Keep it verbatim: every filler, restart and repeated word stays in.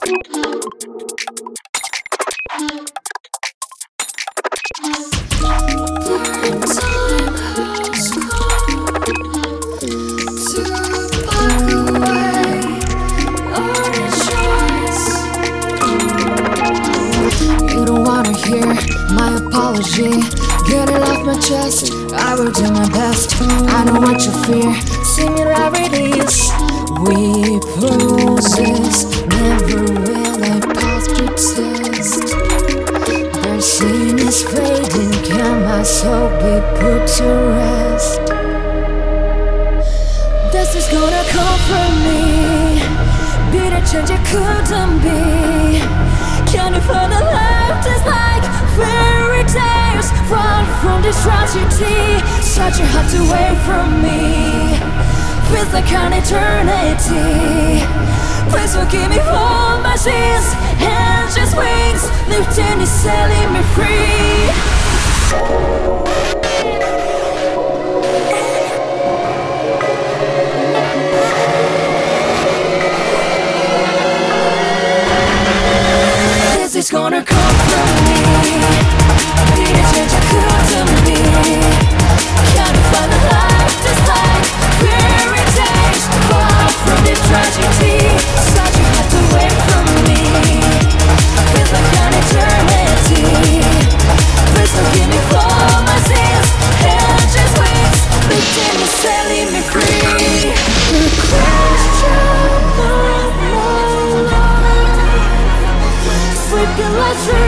You don't wanna hear my apology. Get it off my chest, I will do my best. I know what you fear, similarities we poses never will I pass the test. Their scene is fading, can my soul be put to rest? This is gonna come from me, be the change it couldn't be. Can you find a life that's like fairy tales? Run from this tragedy, such a heart away from me. Feels like an eternity. Please forgive me for my sins. Hands just wings, lifting is setting me free. This is gonna come from me, be the change I couldn't be. Can't find a life that's like fairy tales. Far from the tragedy, such a heart away from me. Feels like an eternity. Please forgive me for my sins. Hell just waits, lifting me, setting me free. The question of love, sleeping like